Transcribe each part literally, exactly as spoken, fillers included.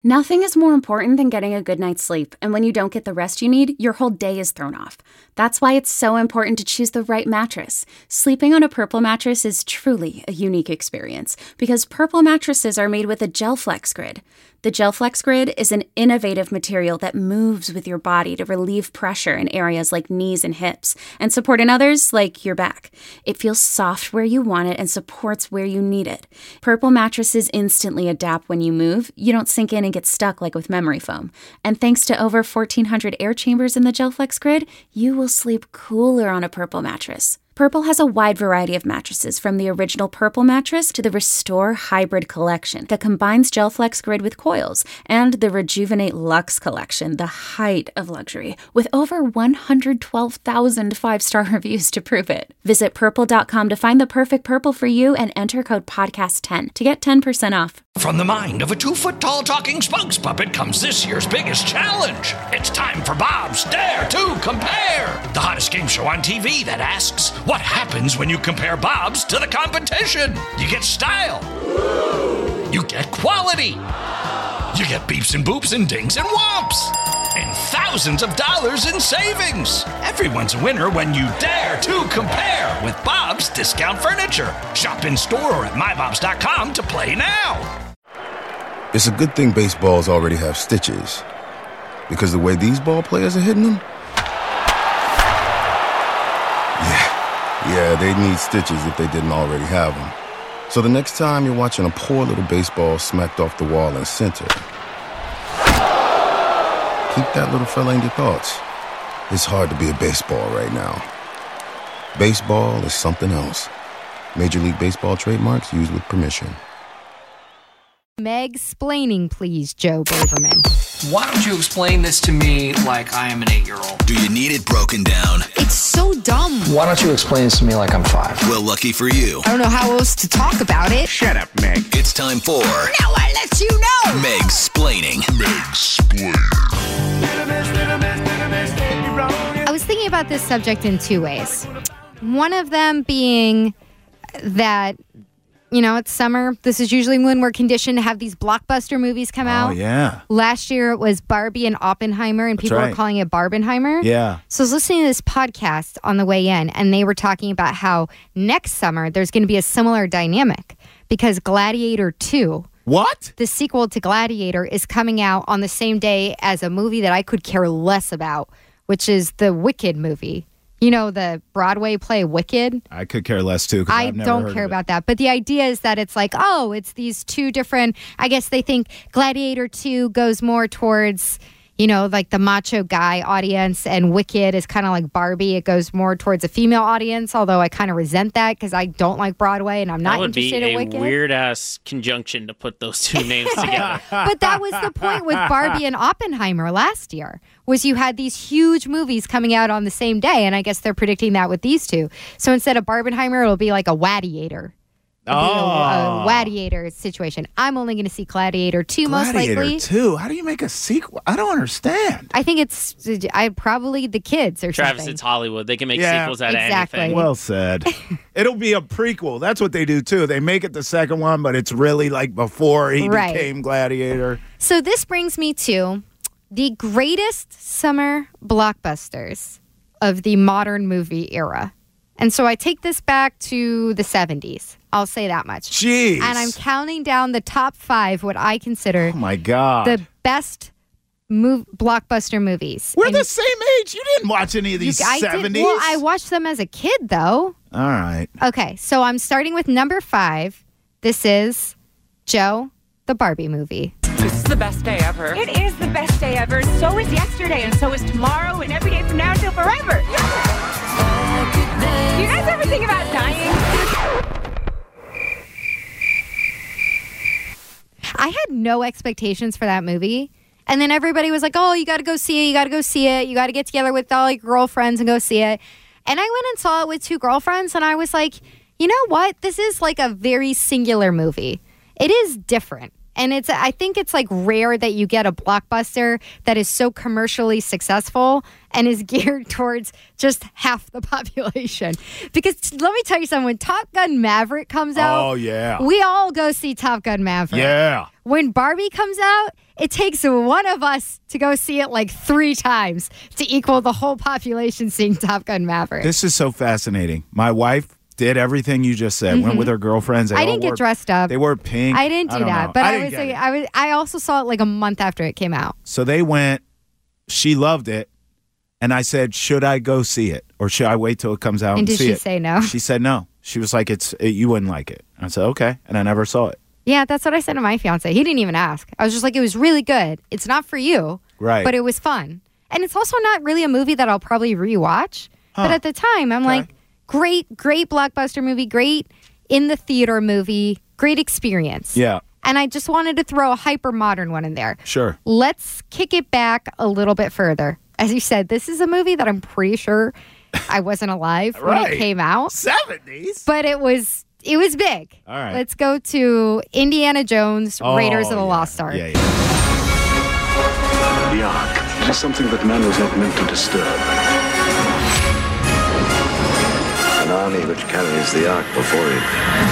Nothing is more important than getting a good night's sleep, and when you don't get the rest you need, your whole day is thrown off. That's why it's so important to choose the right mattress. Sleeping on a Purple mattress is truly a unique experience, because Purple mattresses are made with a GelFlex Grid. The GelFlex Grid is an innovative material that moves with your body to relieve pressure in areas like knees and hips, and support in others like your back. It feels soft where you want it and supports where you need it. Purple mattresses instantly adapt when you move. You don't sink in and get stuck like with memory foam. And thanks to over fourteen hundred air chambers in the GelFlex Grid, you will sleep cooler on a Purple mattress. Purple has a wide variety of mattresses, from the original Purple mattress to the Restore Hybrid collection that combines GelFlex Grid with coils, and the Rejuvenate Luxe collection, the height of luxury, with over one hundred twelve thousand five-star reviews to prove it. Visit purple dot com to find the perfect Purple for you and enter code podcast ten to get ten percent off. From the mind of a two-foot-tall talking spokes puppet comes this year's biggest challenge. It's time for Bob's Dare to Compare, the hottest game show on T V that asks, what happens when you compare Bob's to the competition? You get style. You get quality. You get beeps and boops and dings and whomps. And thousands of dollars in savings. Everyone's a winner when you dare to compare with Bob's Discount Furniture. Shop in store or at my bobs dot com to play now. It's a good thing baseballs already have stitches, because the way these ball players are hitting them, yeah, yeah, they need stitches if they didn't already have them. So the next time you're watching a poor little baseball smacked off the wall in center, keep that little fella in your thoughts. It's hard to be a baseball right now. Baseball is something else. Major League Baseball trademarks used with permission. Meg-splaining, please, Joe Braverman. Why don't you explain this to me like I am an eight-year-old? Do you need it broken down? It's so dumb. Why don't you explain this to me like I'm five? Well, lucky for you. I don't know how else to talk about it. Shut up, Meg. It's time for... Now I let you know! Meg-splaining. Meg-splain. I was thinking about this subject in two ways. One of them being that, you know, it's summer. This is usually when we're conditioned to have these blockbuster movies come out. Oh, yeah. Last year it was Barbie and Oppenheimer, and people That's right. were calling it Barbenheimer. Yeah. So I was listening to this podcast on the way in, and they were talking about how next summer there's going to be a similar dynamic because Gladiator two, What? the sequel to Gladiator, is coming out on the same day as a movie that I could care less about, which is the Wicked movie. You know, the Broadway play Wicked? I could care less, too. 'Cause I I've never don't heard care of it. about that. But the idea is that it's like, oh, it's these two different, I guess they think Gladiator two goes more towards, you know, like the macho guy audience, and Wicked is kind of like Barbie. It goes more towards a female audience, although I kind of resent that because I don't like Broadway and I'm not That would be interested in a Wicked. weird-ass conjunction to put those two names together. But that was the point with Barbie and Oppenheimer last year, was you had these huge movies coming out on the same day, and I guess they're predicting that with these two. So instead of Barbenheimer, it'll be like a Wadiator. It'll be a, a Oh. Wadiator situation. I'm only going to see Gladiator two, most Gladiator likely. two? How do you make a sequel? I don't understand. I think it's I probably the kids or Travis, something. it's Hollywood. They can make Yeah. sequels out Exactly. of anything. Well said. It'll be a prequel. That's what they do, too. They make it the second one, but it's really like before he Right. became Gladiator. So this brings me to the greatest summer blockbusters of the modern movie era. And so I take this back to the seventies. I'll say that much. Jeez. And I'm counting down the top five, what I consider Oh, my God. the best move, blockbuster movies. We're And the same age. You didn't watch any of you- these I did- seventies. well, I watched them as a kid, though. All right. Okay, so I'm starting with number five. This is, Joe, the Barbie movie. This is the best day ever. It is the best day ever. So is yesterday, and so is tomorrow, and every day from now till forever. You guys ever think about dying? I had no expectations for that movie. And then everybody was like, oh, you got to go see it. You got to go see it. You got to get together with all your girlfriends and go see it. And I went and saw it with two girlfriends, and I was like, you know what? This is like a very singular movie. It is different. And it's, I think it's like rare that you get a blockbuster that is so commercially successful and is geared towards just half the population. Because let me tell you something, when Top Gun Maverick comes out, Oh, yeah. we all go see Top Gun Maverick. Yeah. When Barbie comes out, it takes one of us to go see it like three times to equal the whole population seeing Top Gun Maverick. This is so fascinating. My wife did everything you just said. Mm-hmm. Went with her girlfriends. They I all didn't wore, get dressed up. They wore pink. I didn't do don't that, know. but I, I, didn't was get like, it. I was. I also saw it like a month after it came out. So they went. She loved it, and I said, "Should I go see it, or should I wait till it comes out and, And did see she it?" say no? She said no. She was like, "It's it, you wouldn't like it." I said, "Okay," and I never saw it. Yeah, that's what I said to my fiance. He didn't even ask. I was just like, it was really good. It's not for you, Right? but it was fun, and it's also not really a movie that I'll probably rewatch. Huh. But at the time, I'm Okay. like, great, great blockbuster movie, great in the theater movie, great experience. Yeah, And I just wanted to throw a hyper modern one in there. sure. Let's kick it back a little bit further. As you said, this is a movie that I'm pretty sure I wasn't alive when Right. it came out, Seventies. but it was it was big. All right. Let's go to Indiana Jones, Raiders of the Oh, yeah. Lost Ark. Yeah, yeah. The Ark is something that man was not meant to disturb. An army which carries the Ark before it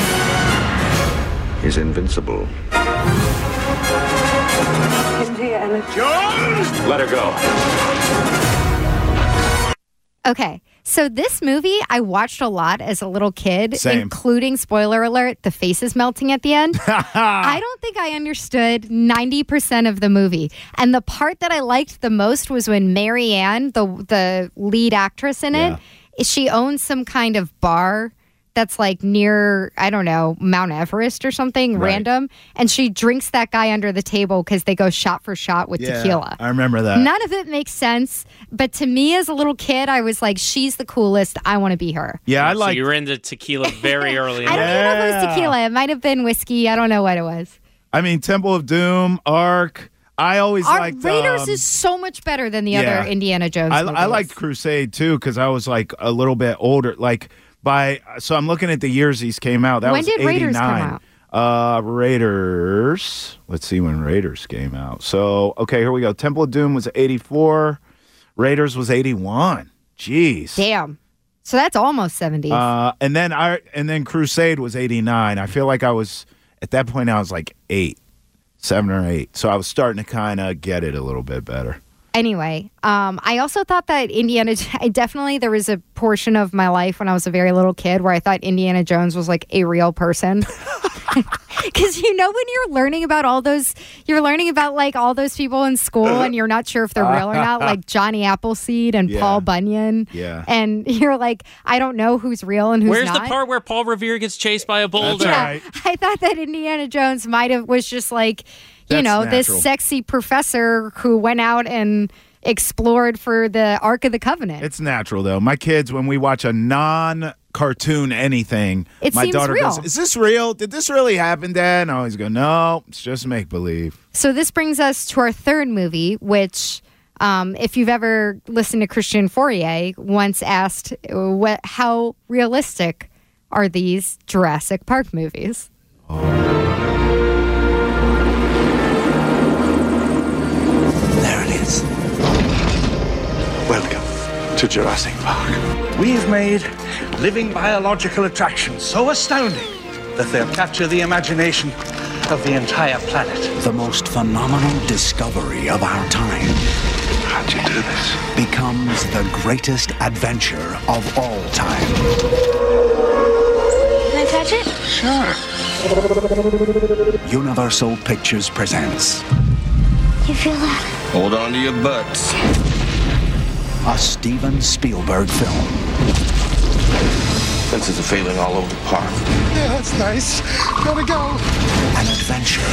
is invincible. Let her go. Okay, so this movie I watched a lot as a little kid, Same. including, spoiler alert, the faces melting at the end. I don't think I understood ninety percent of the movie. And the part that I liked the most was when Mary Ann, the, the lead actress in Yeah. it, she owns some kind of bar that's like near, I don't know, Mount Everest or something Right. random. And she drinks that guy under the table because they go shot for shot with Yeah, tequila. I remember that. None of it makes sense, but to me as a little kid, I was like, she's the coolest. I want to be her. yeah, I So like. you were into tequila very early I on. don't even know if it was Yeah. tequila. It might have been whiskey. I don't know what it was. I mean, Temple of Doom, Ark. I always Our liked. Raiders um, is so much better than the yeah. other Indiana Jones I, movies. I liked Crusade too because I was like a little bit older. Like by so I'm looking at the years these came out. That When was did Raiders come eighty-nine. Uh, Raiders. Let's see when Raiders came out. So okay, here we go. Temple of Doom was eighty-four. Raiders was eighty-one. Jeez. Damn. So that's almost seventies. Uh, and then I and then Crusade was eighty-nine. I feel like I was at that point I was like eight, seven or eight. So I was starting to kind of get it a little bit better. Anyway, um, I also thought that Indiana, I definitely, there was a portion of my life when I was a very little kid where I thought Indiana Jones was like a real person. Because, you know, when you're learning about all those, you're learning about like all those people in school and you're not sure if they're real or not, like Johnny Appleseed and Yeah. Paul Bunyan. Yeah. And you're like, I don't know who's real and who's Where's not. the part where Paul Revere gets chased by a boulder? That's Yeah, right. I thought that Indiana Jones might have was just like, you That's know, natural. this sexy professor who went out and explored for the Ark of the Covenant. It's natural though. My kids, when we watch a non-cartoon anything, It my seems daughter real. goes, "Is this real? Did this really happen, Dad?" And I always go, "No, it's just make believe." So this brings us to our third movie, which, um, if you've ever listened to Christian Fourier, once asked, uh, what, how realistic are these Jurassic Park movies? There it is. Welcome to Jurassic Park. We've made living biological attractions so astounding that they'll capture the imagination of the entire planet. The most phenomenal discovery of our time How'd you do this? becomes the greatest adventure of all time. Can I touch it? Sure. Universal Pictures presents You feel that? Hold on to your butts. a Steven Spielberg film. Fences are failing all over the park. Yeah, that's nice. Gotta go. An adventure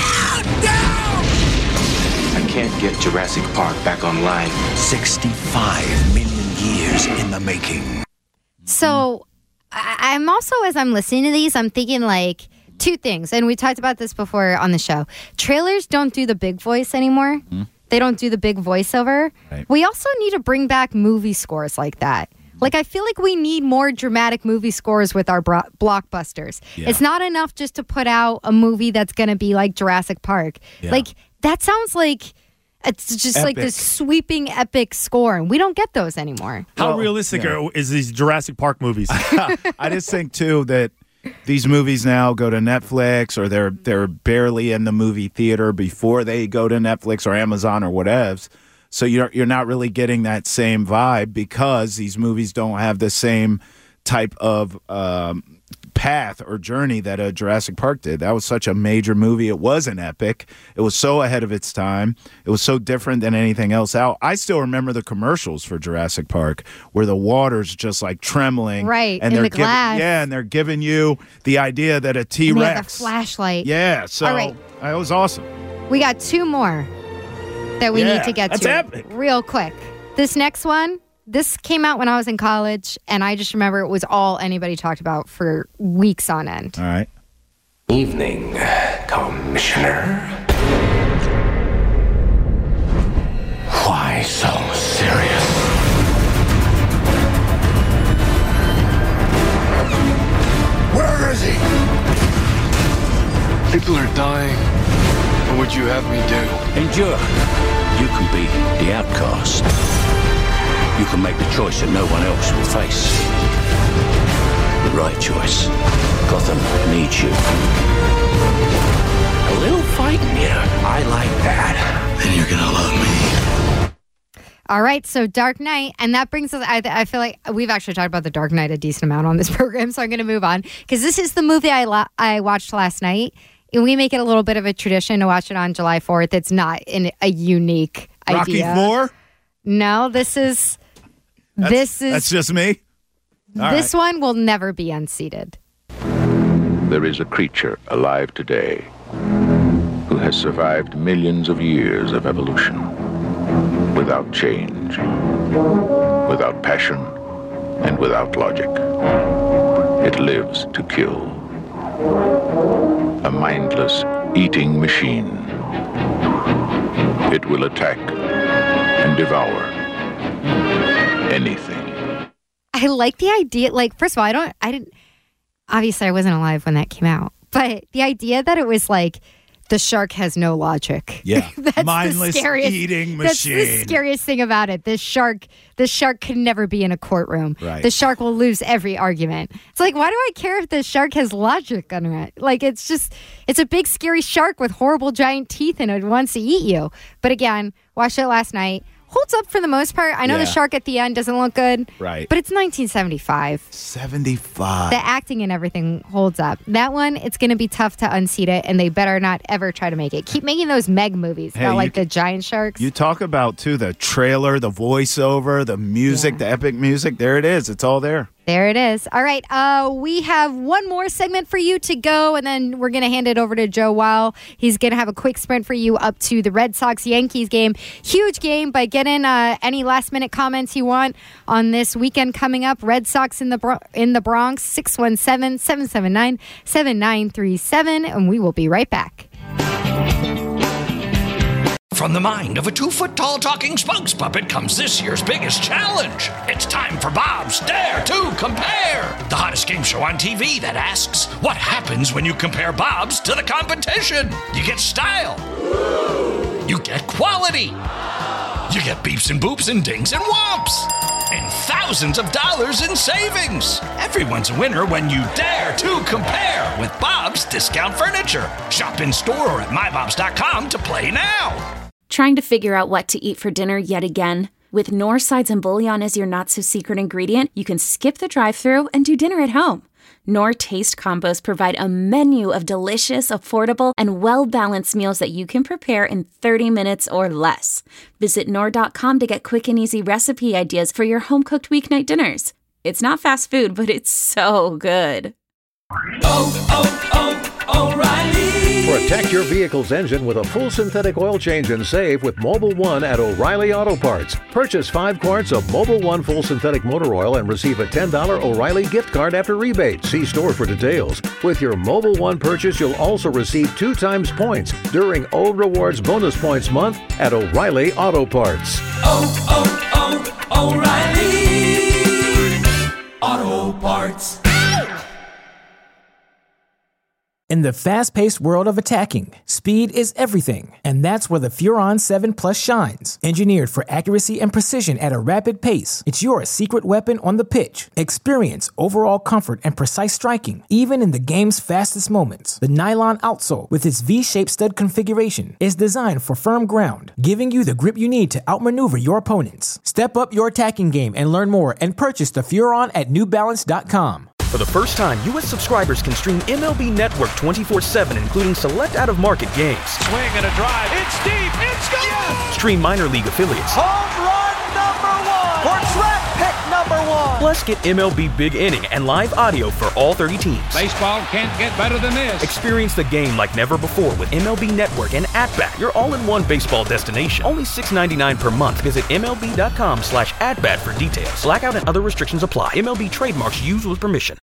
I can't get Jurassic Park back online. sixty-five million years in the making. So I- I'm also, as I'm listening to these, I'm thinking like two things. And we talked about this before on the show. Trailers don't do the big voice anymore. They don't do the big voiceover. Right. We also need to bring back movie scores like that. Like, I feel like we need more dramatic movie scores with our bro- blockbusters. Yeah. It's not enough just to put out a movie that's going to be like Jurassic Park. Yeah. Like, that sounds like it's just like Epic. this sweeping epic score. And we don't get those anymore. How Well, realistic yeah. are, is these Jurassic Park movies? I just think too that these movies now go to Netflix, or they're they're barely in the movie theater before they go to Netflix or Amazon or whatevs. So you're you're not really getting that same vibe because these movies don't have the same type of um, path or journey that a Jurassic Park did. That was such a major movie. It was an epic. It was so ahead of its time. It was so different than anything else out. I still remember the commercials for Jurassic Park where the water's just like trembling. Right, and in they're the glass. Giving, yeah, and they're giving you the idea that a And T-Rex. they have a flashlight. Yeah, so All right. it was awesome. We got two more that we Yeah, need to get that's to epic. real quick. This next one, this came out when I was in college, and I just remember it was all anybody talked about for weeks on end. All right. Evening, Commissioner. Why so serious? Where is he? People are dying. What would you have me do? Endure. You can be the outcast. You can make the choice that no one else will face. The right choice. Gotham needs you. A little fighting here. I like that. Then you're gonna love me. All right, so Dark Knight, and that brings us, I, I feel like we've actually talked about the Dark Knight a decent amount on this program, so I'm going to move on, because this is the movie I, la- I watched last night, and we make it a little bit of a tradition to watch it on July fourth. It's not in a unique Rocky idea. Four? No, this is... That's, this is that's just me? All this right. one will never be unseated. There is a creature alive today who has survived millions of years of evolution without change, without passion, and without logic. It lives to kill. A mindless eating machine. It will attack and devour anything. I like the idea. Like, first of all, I don't, I didn't, obviously I wasn't alive when that came out, but the idea that it was like, the shark has no logic. Yeah. That's Mindless the scariest, eating That's the machine. scariest thing about it. This shark, the shark can never be in a courtroom. Right. The shark will lose every argument. It's like, why do I care if the shark has logic on it? Like, it's just, it's a big scary shark with horrible giant teeth and it wants to eat you. But again, watched it last night. Holds up for the most part. I know Yeah. the shark at the end doesn't look good. Right. But it's nineteen seventy-five. seventy-five. The acting and everything holds up. That one, it's going to be tough to unseat it, and they better not ever try to make it. Keep making those Meg movies Hey, about you like c- the giant sharks. You talk about, too, the trailer, the voiceover, the music, the epic music. There it is. It's all there. There it is. All right. Uh, we have one more segment for you to go, and then we're going to hand it over to Joe Weil. He's going to have a quick sprint for you up to the Red Sox-Yankees game. Huge game, but get in uh, any last-minute comments you want on this weekend coming up. Red Sox in the Bro- in the Bronx, six one seven, seven seven nine, seven nine three seven, and we will be right back. From the mind of a two-foot-tall talking spokes puppet comes this year's biggest challenge. It's time for Bob's Dare to Compare, the hottest game show on T V that asks, what happens when you compare Bob's to the competition? You get style. You get quality. You get beeps and boops and dings and whomps. And thousands of dollars in savings. Everyone's a winner when you dare to compare with Bob's Discount Furniture. Shop in store or at my bobs dot com to play now. Trying to figure out what to eat for dinner yet again? With Knorr sides and bouillon as your not-so-secret ingredient, you can skip the drive-thru and do dinner at home. Knorr Taste Combos provide a menu of delicious, affordable, and well-balanced meals that you can prepare in thirty minutes or less. Visit Knorr dot com to get quick and easy recipe ideas for your home-cooked weeknight dinners. It's not fast food, but it's so good. Oh, oh, oh, O'Reilly. Protect your vehicle's engine with a full synthetic oil change and save with Mobile One at O'Reilly Auto Parts. Purchase five quarts of Mobile One full synthetic motor oil and receive a ten dollars O'Reilly gift card after rebate. See store for details. With your Mobile One purchase, you'll also receive two times points during O Rewards Bonus Points Month at O'Reilly Auto Parts. Oh, oh, oh, O'Reilly Auto Parts. In the fast-paced world of attacking, speed is everything, and that's where the Furon seven Plus shines. Engineered for accuracy and precision at a rapid pace, it's your secret weapon on the pitch. Experience overall comfort and precise striking, even in the game's fastest moments. The nylon outsole, with its V-shaped stud configuration, is designed for firm ground, giving you the grip you need to outmaneuver your opponents. Step up your attacking game and learn more and purchase the Furon at New Balance dot com. For the first time, U S subscribers can stream M L B Network twenty-four seven, including select out-of-market games. Swing and a drive. It's deep. It's gone. Yes! Stream minor league affiliates. Home run number one. Or draft pick number one. Plus, get M L B Big Inning and live audio for all thirty teams. Baseball can't get better than this. Experience the game like never before with M L B Network and At-Bat, your all-in-one baseball destination. Only six ninety-nine per month. Visit M L B dot com slash at bat for details. Blackout and other restrictions apply. M L B trademarks used with permission.